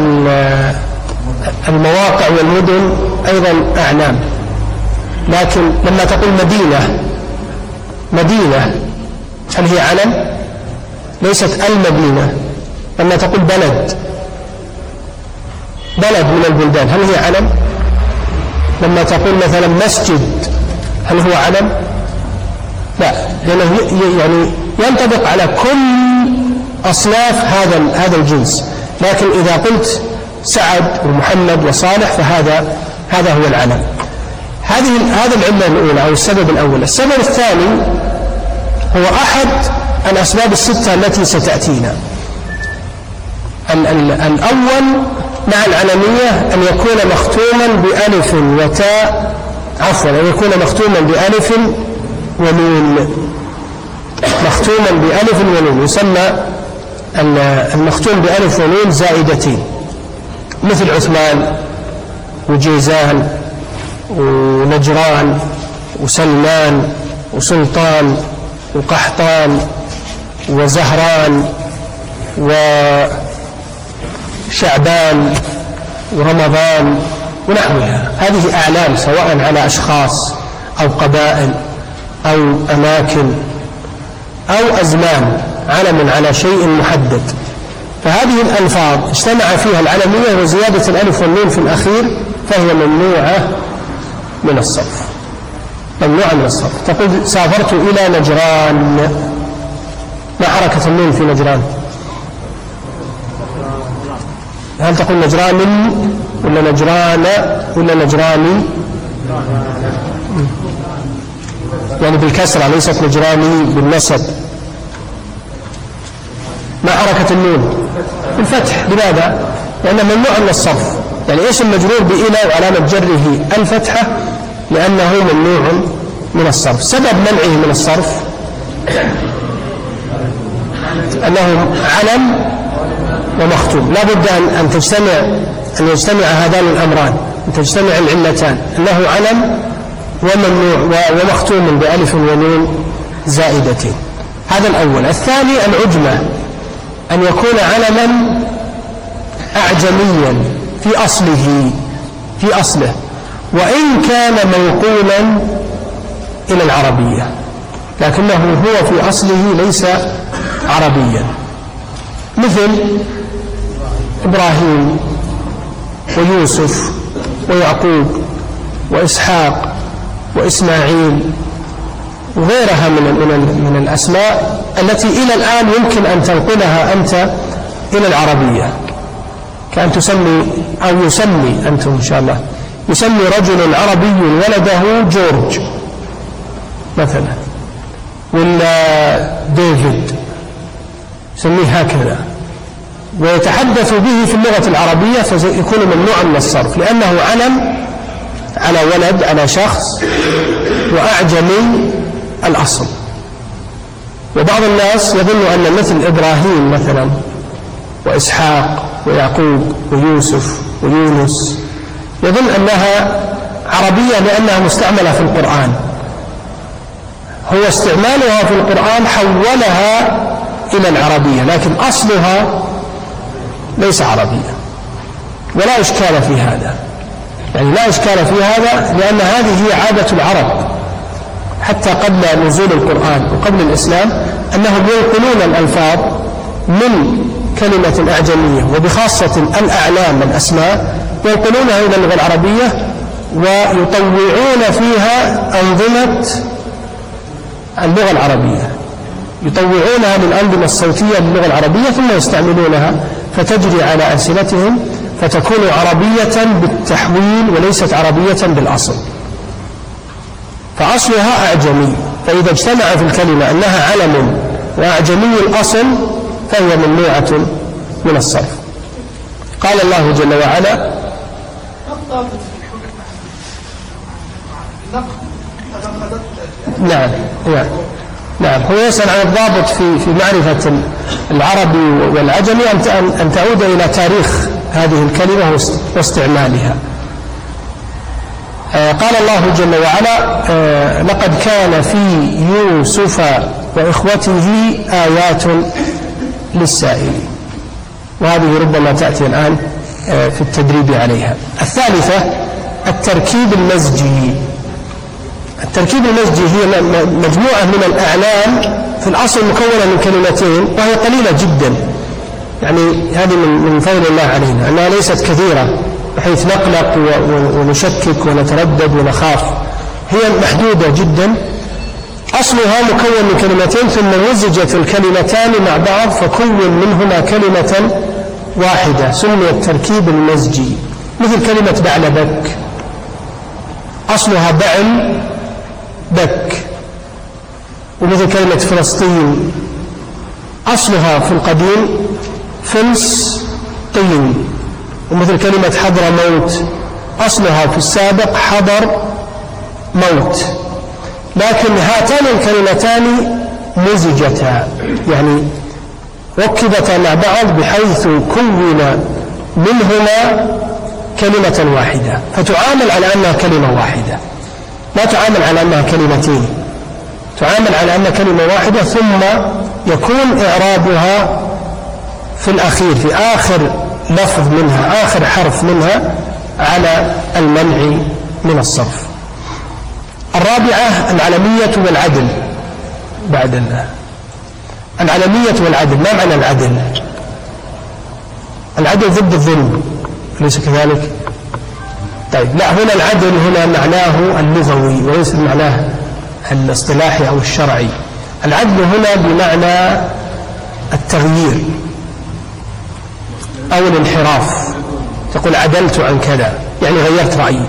S1: المواقع والمدن أيضا أعلام. لكن لما تقول مدينة هل هي علم؟ ليست المدينة. لما تقول بلد من البلدان هل هي علم؟ لما تقول مثلا مسجد هل هو علم؟ لا، لأنه يعني ينطبق على كل أصناف هذا الجنس. لكن إذا قلت سعد ومحمد وصالح فهذا هو العلم. هذا العلة الأولى أو السبب الأول. السبب الثاني هو أحد الأسباب الستة التي ستأتينا. الأول مع العلمية أن يكون مختوما بألف وتاء، عفوا، أن يكون مختوما بألف ونون، مختوما بألف ونون، يسمى المختوم بألف ونون زائدتين، مثل عثمان وجيزان ونجران وسلمان وسلطان وقحطان وزهران وشعبان ورمضان ونحوها. هذه أعلام سواء على أشخاص أو قبائل أو أماكن أو أزمان، علم على شيء محدد. فهذه الألفاظ اجتمع فيها العلمية وزيادة الألف والنون في الأخير فهي ممنوعة من الصرف. ممنوعة من الصرف. تقول سافرت إلى نجران، ما حركة النون في نجران؟ هل تقول نجران ولا نجران ولا نجراني؟ يعني بالكسرة، ليست نجراني بالنسب. ما حركة النون؟ بالفتح. لماذا؟ لأنه ممنوع من الصرف. يعني اسم مجرور بإلى وعلامة جره الفتحة لأنه ممنوع من الصرف. سبب منعه من الصرف أنه علم ومختوم. لا بد أن يجتمع هذان الأمران، أن تجتمع العلتان، أنه علم وممنوع ومختوم بألف ونون زائدتين. هذا الأول. الثاني العجمة، أن يكون علما أعجميا في أصله وإن كان منقولا إلى العربية، لكنه هو في أصله ليس عربيا، مثل إبراهيم ويوسف ويعقوب وإسحاق وإسماعيل وغيرها من الأسماء التي إلى الآن يمكن أن تنقلها أنت إلى العربية. كأن تسمي أو يسمي أنتم إن شاء الله، يسمي رجل عربي ولده جورج مثلا، ولا ديفيد، يسميه هكذا ويتحدث به في اللغة العربية، فيكون ممنوعا من الصرف لأنه علم على ولد، على شخص، وأعجمي الأصل. وبعض الناس يظن أن مثل إبراهيم مثلا وإسحاق ويعقوب ويوسف ويونس يظن أنها عربية لأنها مستعملة في القرآن. هو استعمالها في القرآن حولها إلى العربية، لكن أصلها ليس عربية، ولا إشكال في هذا. يعني لا إشكال في هذا لأن هذه هي عادة العرب حتى قبل نزول القرآن وقبل الإسلام، أنهم ينقلون الألفاظ من كلمة أعجمية وبخاصة الأعلام الأسماء ينقلونها إلى اللغة العربية ويطوعون فيها أنظمة اللغة العربية، يطوعونها للأنظمة الصوتية للغة العربية ثم يستعملونها فتجري على ألسنتهم فتكون عربية بالتحويل وليست عربية بالأصل، فأصلها أعجمي. فإذا اجتمع في الكلمة أنها علم وأعجمي الأصل فهي ممنوعة من الصرف. قال الله جل وعلا: نعم هو يسأل عن الضابط في معرفة العربي والعجمي أن تعود إلى تاريخ هذه الكلمة واستعمالها. قال الله جل وعلا لقد كان في يوسف وإخوته آيات للسائلين، وهذه ربما تأتي الآن في التدريب عليها. الثالثة التركيب المزجي. التركيب المزجي هي مجموعة من الأعلام في الأصل مكونة من كلمتين وهي قليلة جدا، يعني هذه من فضل الله علينا أنها ليست كثيرة بحيث نقلق ونشكك ونتردد ونخاف، هي محدودة جدا. أصلها مكون من كلمتين ثم مزجت الكلمتان مع بعض فكون منهما كلمة واحدة، سمي التركيب المزجي. مثل كلمة بعلبك، أصلها بعل بك. ومثل كلمة فلسطين، أصلها في القديم فلس طين. ومثل كلمة حضر موت، أصلها في السابق حضر موت. لكن هاتان الكلمتان مزجتا، يعني ركبتا مع بعض بحيث كون منهما كلمة واحدة، فتعامل على أنها كلمة واحدة، لا تعامل على أنها كلمتين، تعامل على أنها كلمة واحدة، ثم يكون إعرابها في الأخير، في آخر لفظ منها، آخر حرف منها، على المنع من الصرف. الرابعة العلمية والعدل. بعد الله العلمية والعدل. ما معنى العدل؟ العدل ضد الظلم، أليس كذلك؟ طيب، لا، هنا العدل هنا معناه اللغوي وليس معناه الاصطلاحي أو الشرعي. العدل هنا بمعنى التغيير أو الانحراف. تقول عدلت عن كذا، يعني غيرت رأيي،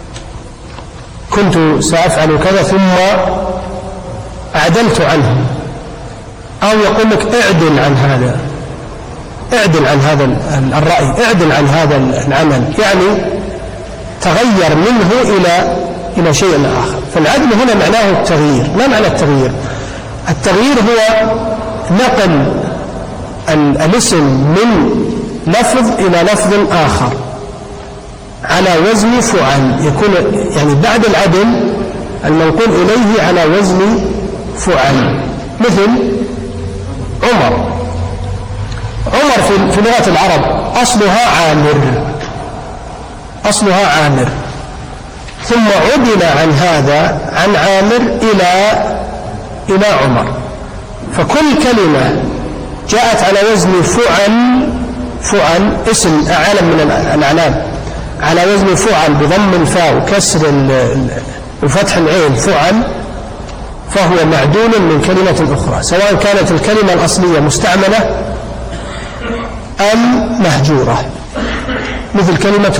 S1: كنت سأفعل كذا ثم عدلت عنه. أو يقول لك اعدل عن هذا، اعدل عن هذا الرأي، اعدل عن هذا العمل، يعني تغير منه إلى شيء آخر. فالعدل هنا معناه التغيير. ما معنى التغيير؟ التغيير هو نقل الاسم من لفظ إلى لفظ آخر على وزن فعل، يكون يعني بعد العدل المنقول إليه على وزن فعل. مثل عمر. عمر في لغة العرب أصلها عامر، أصلها عامر، ثم عدل عن هذا عن عامر إلى عمر. فكل كلمة جاءت على وزن فعل اسم علم من الأعلام على وزن فعل بضم الفاء وكسر وفتح العين فعل، فهو معدول من كلمة أخرى، سواء كانت الكلمة الأصلية مستعملة أم مهجورة. مثل كلمة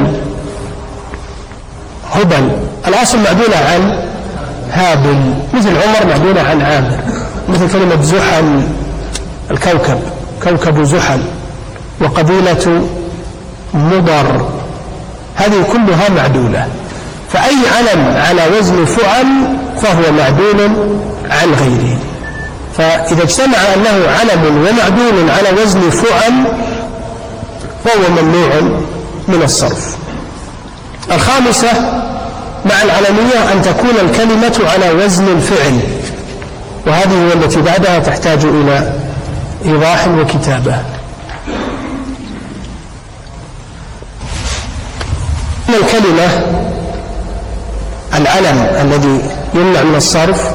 S1: هبل الأصل معدولة عن هابل. مثل عمر معدولة عن عامر. مثل كلمة زحل، الكوكب، كوكب زحل، وقبيلة مضر، هذه كلها معدولة. فأي علم على وزن فعل فهو معدول عن غيره. فإذا اجتمع أنه علم ومعدول على وزن فعل فهو ممنوع من الصرف. الخامسة مع العلمية أن تكون الكلمة على وزن الفعل، وهذه هي التي بعدها تحتاج إلى إيضاح وكتابة. الكلمة العلم الذي يمنع من الصرف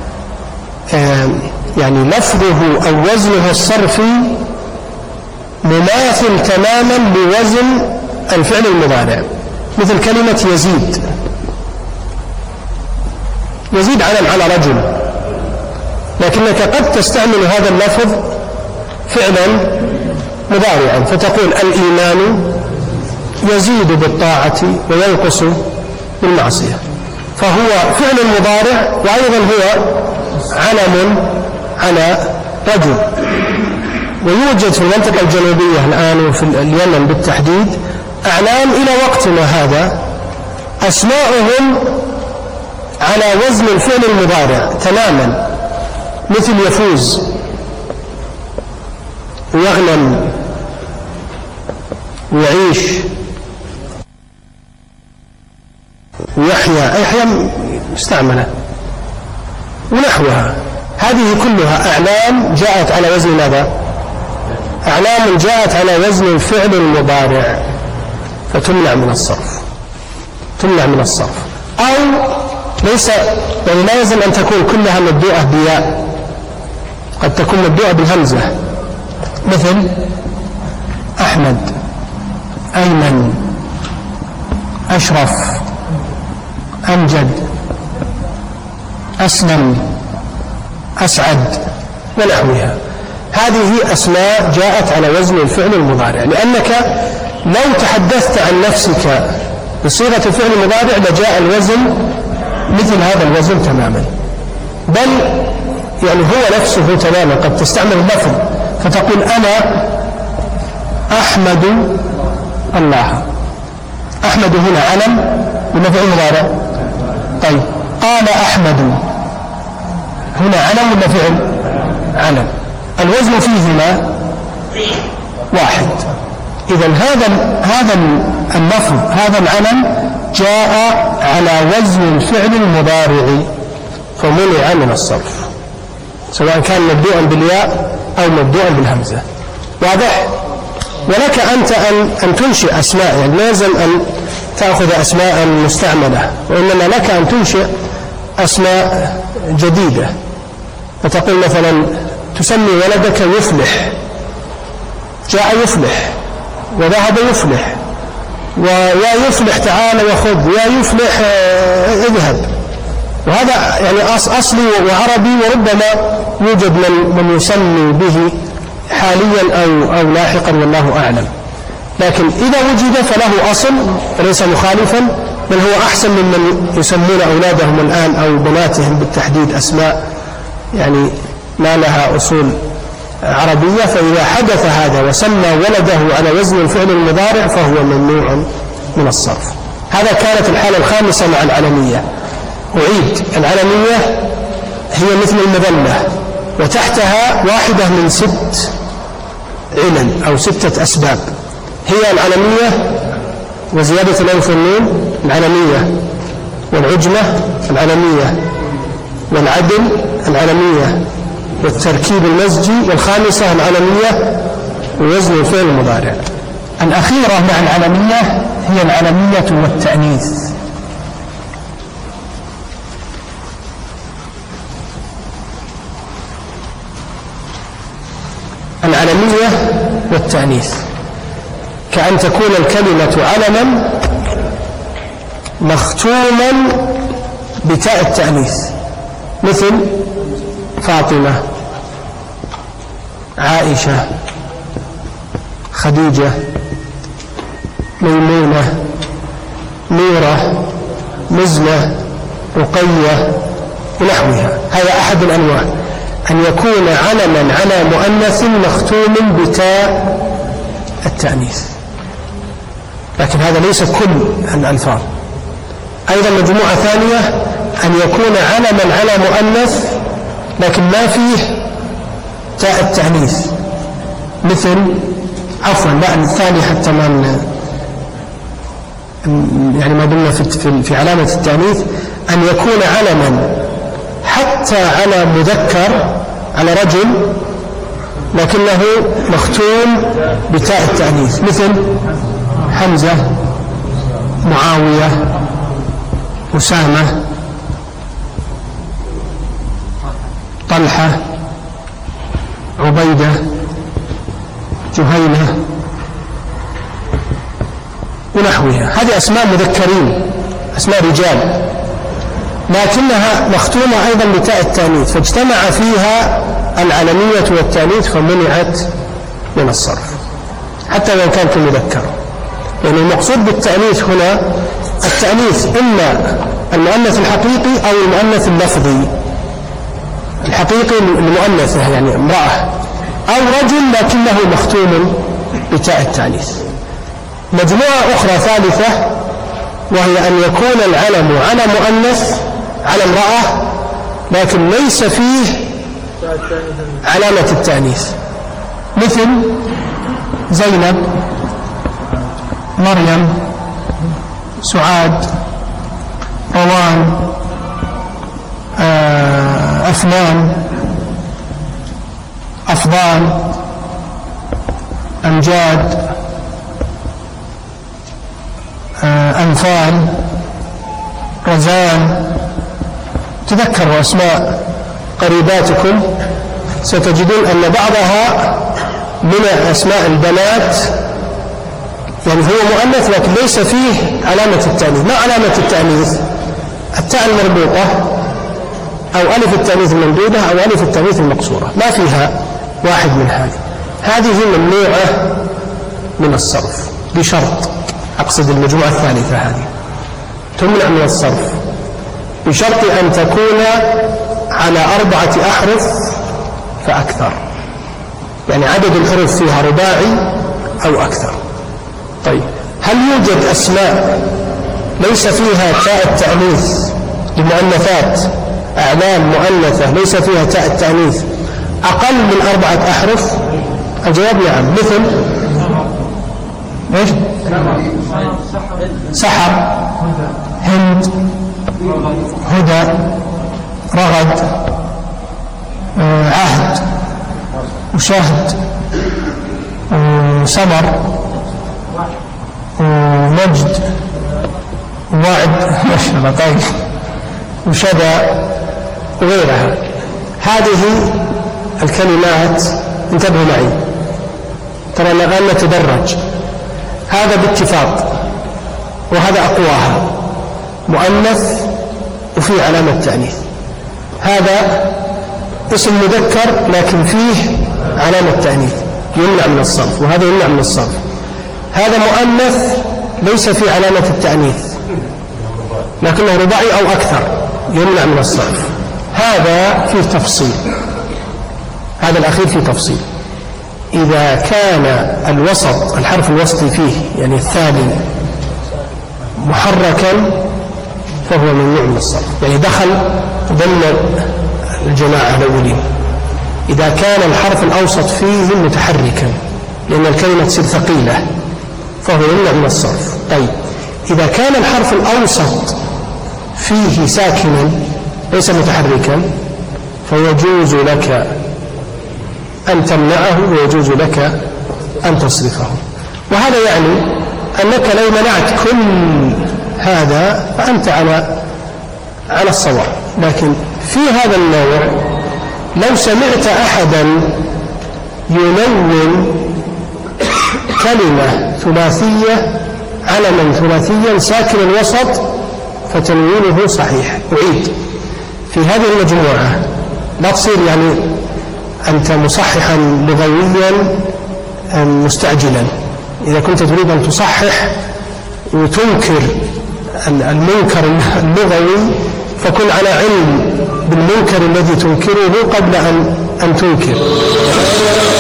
S1: يعني لفظه أو وزنه الصرفي مماثل تماما بوزن الفعل المضارع. مثل كلمة يزيد. يزيد علم على رجل، لكنك قد تستعمل هذا اللفظ فعلا مضارعا، فتقول الإيمان يزيد بالطاعة وينقص بالمعصية، فهو فعل مضارع وأيضا هو علم على رجل. ويوجد في المنطقة الجنوبية الآن وفي اليمن بالتحديد أعلام إلى وقتنا هذا أسماؤهم على وزن الفعل المضارع تماما، مثل يفوز ويغنم ويعيش ويحيى، يحيى مستعملة ونحوها. هذه كلها أعلام جاءت على وزن ماذا؟ أعلام جاءت على وزن الفعل المضارع، فتمنع من الصرف، تمنع من الصرف. أو ليس يعني لا يلزم أن تكون كلها مبدوءة بياء، قد تكون مبدوءة بالهمزة، مثل أحمد، أيمن، أشرف، أمجد، أسلم، أسعد ونحوها. هذه أسماء جاءت على وزن الفعل المضارع، لأنك لو تحدثت عن نفسك بصيغة الفعل المضارع لجاء الوزن مثل هذا الوزن تماما، بل يعني هو نفسه تماما. قد تستعمل اللفظ فتقول أنا أحمد الله. أحمد هنا علم ولا فعل مضارع؟ طيب قال أحمد هنا علم ولا فعل؟ علم. الوزن فيهما واحد. إذا هذا اللفظ، هذا العلم جاء على وزن الفعل المضارع فمنع من الصرف، سواء كان مبدوءا بالياء أو مبدوءا بالهمزة. واضح؟ ولك أنت أن تنشئ أسماء، يعني لازم أن تأخذ أسماء مستعملة، وإنما لك أن تنشئ أسماء جديدة. فتقول مثلا تسمي ولدك يفلح، جاء يفلح، وذهب يفلح، ويا يفلح تعال وخذ، يا يفلح اذهب. وهذا يعني أصلي وعربي، وربما يوجد من يسمي به حاليا أو لاحقا والله أعلم. لكن إذا وجد فله أصل فليس مخالفا، بل هو أحسن ممن يسمون أولادهم الآن أو بناتهم بالتحديد أسماء يعني ما لها أصول عربية. فإذا حدث هذا وسمى ولده على وزن الفعل المضارع فهو ممنوع من الصرف. هذا كانت الحالة الخامسة مع العلمية. أعيد: العلمية هي مثل المذلة، وتحتها واحدة من 6 علل أو 6 أسباب. هي العلمية وزيادة الألف والنون، العلمية والعجمة العلمية والعدل العلمية والتركيب المزجي، والخامسة العلمية ووزن الفعل المضارع. الأخيرة مع العلمية هي العلمية والتأنيث. العلمية والتأنيث كأن تكون الكلمة علما مختوما بتاء التأنيث، مثل فاطمة، عائشة، خديجة، ميمونة، نورة، مزنة، رقية ونحوها. هذا أحد الأنواع، أن يكون علما على مؤنث مختوم بتاء التأنيث. لكن هذا ليس كل الألفاظ. أيضا مجموعة ثانية أن يكون علما على مؤنث لكن ما فيه تاء التأنيث، مثل الثاني حتى يعني ما دمنا في علامة التأنيث، أن يكون علما حتى على مذكر، على رجل، لكنه مختوم بتاء التأنيث، مثل حمزة، معاوية، أسامة، طلحة، عبيدة، جهينة ونحوها. هذه أسماء مذكرين، أسماء رجال، لكنها مختومة أيضا بتاء التأنيث، فاجتمع فيها العلمية والتأنيث فمنعت من الصرف حتى لو كانت مذكر. يعني المقصود بالتأنيث هنا التأنيث إما المؤنث الحقيقي أو المؤنث اللفظي. الحقيقي المؤنثة يعني امرأة، أو رجل لكنه مختوم بتاء التأنيث. مجموعة أخرى ثالثة، وهي أن يكون العلم على مؤنث، على امرأة، لكن ليس فيه علامة التأنيث، مثل زينب، مريم، سعاد، روان، أفنان، أفضال، أمجاد، أنفال، رزان. تذكروا أسماء قريباتكم، ستجدون أن بعضها من أسماء البنات يعني هو مؤنث لكن ليس فيه علامة التأنيث. ما علامة التأنيث؟ التاء المربوطة أو ألف التأنيث الممدودة أو ألف التأنيث المقصورة، ما فيها واحد من هذه ممنوعة من الصرف بشرط، أقصد المجموعة الثالثة هذه تمنع من الصرف بشرط أن تكون على 4 أحرف فأكثر، يعني عدد الحروف فيها رباعي أو أكثر. طيب، هل يوجد أسماء ليس فيها تاء التأنيث لمؤنثات، أعلام مؤنثة ليس فيها تاء التأنيث أقل من 4 أحرف؟ الجواب نعم. مثل إيش؟ سحر، هند، هدى، رغد، عهد، وشهد، وسمر، ومجد، ووعد، ما شاء الله، طيب، وشدى وغيرها. هذه الكلمات انتبهوا معي، ترى الآن نتدرج. هذا باتفاق، وهذا أقواها مؤنث وفيه علامة تأنيث. هذا اسم مذكر لكن فيه علامة تأنيث يمنع من الصرف، وهذا يمنع من الصرف. هذا مؤنث ليس فيه علامة التأنيث لكنه رباعي أو أكثر يمنع من الصرف. هذا فيه تفصيل، هذا الأخير فيه تفصيل. إذا كان الوسط، الحرف الوسطي فيه يعني الثاني محركا فهو ممنوع من الصرف، يعني دخل ضمن الجماعة الأولين. إذا كان الحرف الأوسط فيه متحركا لأن الكلمة تصير ثقيلة فهو يمنع من الصرف. طيب، إذا كان الحرف الأوسط فيه ساكنا ليس متحركا فيجوز لك أن تمنعه ويجوز لك أن تصرفه. وهذا يعني أنك لو منعت كل هذا فأنت على الصواب. لكن في هذا النوع لو سمعت أحدا ينون كلمة ثلاثية علما ثلاثيا ساكن الوسط فتنوينه صحيح. أعيد، في هذه المجموعة لا تصير يعني أنت مصححا لغويا مستعجلا. إذا كنت تريد أن تصحح وتنكر المنكر اللغوي فكن على علم بالمنكر الذي تنكره قبل أن تنكر.